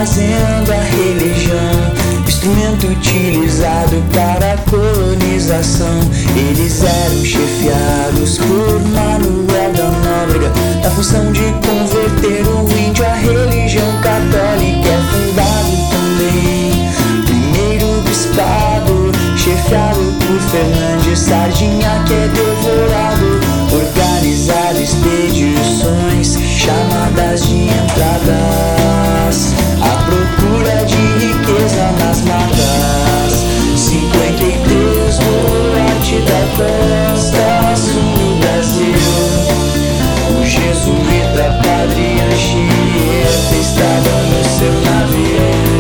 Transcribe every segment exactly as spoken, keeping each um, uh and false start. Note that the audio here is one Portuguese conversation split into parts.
trazendo a religião, instrumento utilizado para a colonização. Eles eram chefiados por Manuel da Nóbrega, na função de converter o índio à religião católica. É fundado também primeiro bispado, chefiado por Fernandes Sardinha, que é devorado, organizado expedições chamadas de entradas, à procura de riqueza nas matas. Cinquenta e três no norte da costa sul do Brasil, o jesuíta Padre Anchieta estava no seu navio.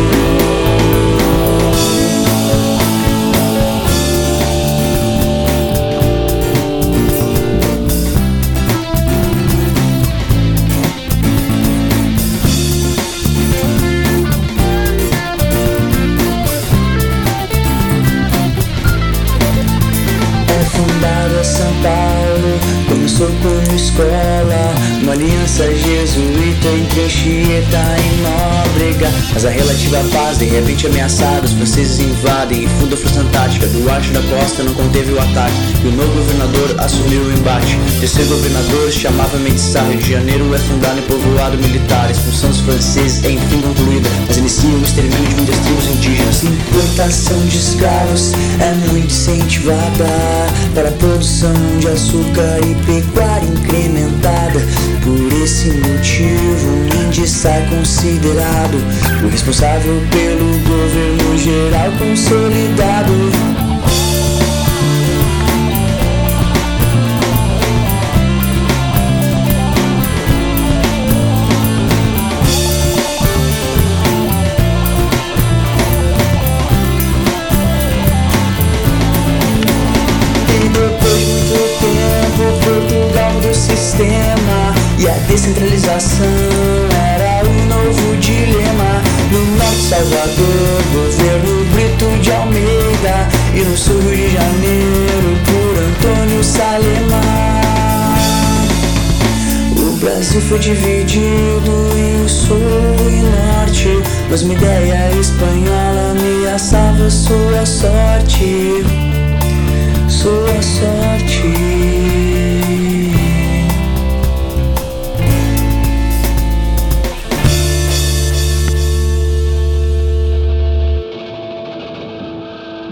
São Paulo começou como escola, uma aliança jesuíta entre Anchieta e Nóbrega. Mas a relativa paz, de repente ameaçada, os franceses invadem e fundam a Força Antártica. Duarte da Costa não conteve o ataque e o novo governador assumiu o embate. O terceiro governador se chamava Mendes. Rio de Janeiro é fundado em povoado militar, a expulsão dos franceses é enfim concluída, mas inicia o extermínio de muitas tribos indígenas. Importação de escravos é muito incentivada para a produção de açúcar e pecuária incrementada. Por esse motivo, o índice é considerado o responsável pelo governo geral consolidado. E a descentralização era o novo dilema. No norte, Salvador, governo Brito de Almeida, e no sul, Rio de Janeiro, por Antônio Salema. O Brasil foi dividido em sul e norte, mas uma ideia espanhola ameaçava sua sorte, sua sorte.